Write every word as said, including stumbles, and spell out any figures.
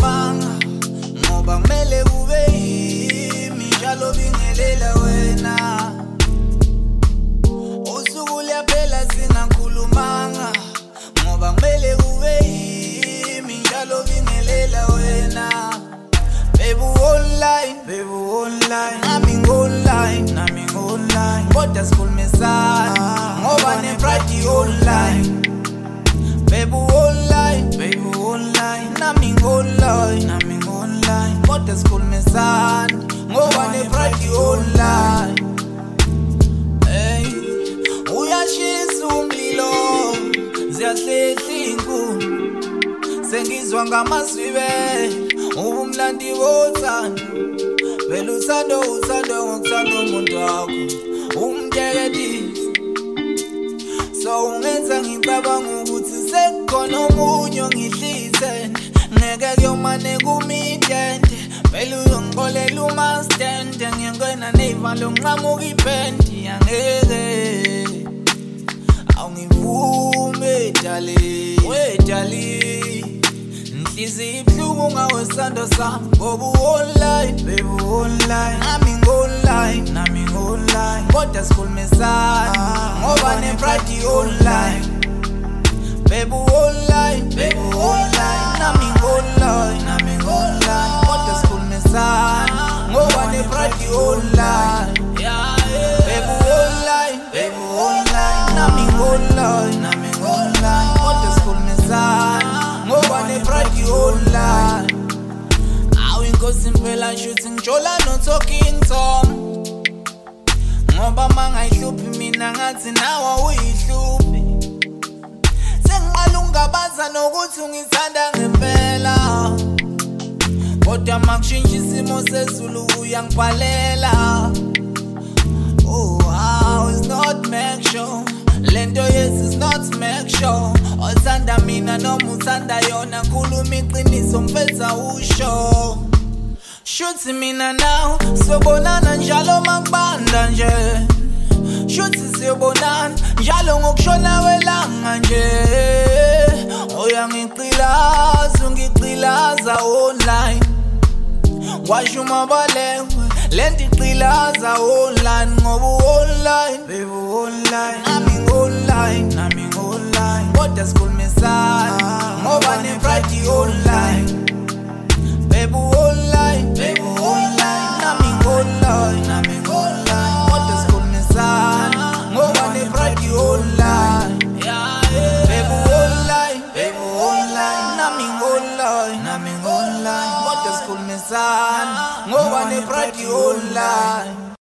ngikhulumanga ngoba kumele kube yimi njalo bingelela wena. Usuku liyaphela singakhulumanga ngoba kumele kube yimi njalo bingelela wena. Baby online, baby online, nami online, nami online, kodwa sikhulumisana ngoba ne-pride online. Baby online, baby online, nami online, nami online, kodwa sikhulumisana ngoba ne-pride online. Hey, uyashisa umlilo, ziyahlehla inkuni, sengizwa ngamazwibe ubumnandi bothando. Vele uthando uthando ngokuthanda umuntu wakho umteketisa. So ungenza ngicabanga ukuthi sekukhona omunye ongihlise, ngeke kuyomane kumidende. Vele uyongixolela umastende, ngiyongena ney'valo ngiqamuka ipendi. Angeke awungivumi dali, we dali, nhliziyo ibuhlungu ngawesando sami ngoba u-online, baby online, nami ngi-online, nami ngi-online, kodwa sikhulumisana ngoba ne-pride online. Baby online, baby online, nami ngi-online, nami ngi-online, kodwa sikhulumisana ngoba ne-pride online. Baby online, baby online, nami ngi-online, nami ngi-online, kodwa sikhulumisana ngoba ne-pride online. Awu inkosi impela nshuthi ngitshola no-talking Tom, ngoba mangayihluphi mina ngathi nawe uyihluphi. Sengiqala ungabaza nokuthi ungithanda ngempela, kodwa makushintsha isimo sezulu uyangibhalela. Oh wow, it's not make sure, lento yes is not make sure. Othanda mina noma uthanda yona, khuluma iqiniso mfetha usho. Shuthi mina nawe sobonana njalo makubanda nje, shuthi siyobonana njalo ngokushona welanga nje. Uyangiqilaza ungiqilaza online, washo umabalewe lento iqilaza online ngoba u-online, baby online, nami ngi-online, nami ngi-online, kodwa sikhulumisana ngoba ne-pride online. Baby online, baby online, nami ngi-online, nami ngi-online, kodwa sikhulumisana ngoba ne-pride online. Baby online, baby online, nami ngi-online, nami ngi-online, kodwa sikhulumisana ngoba ne-pride online.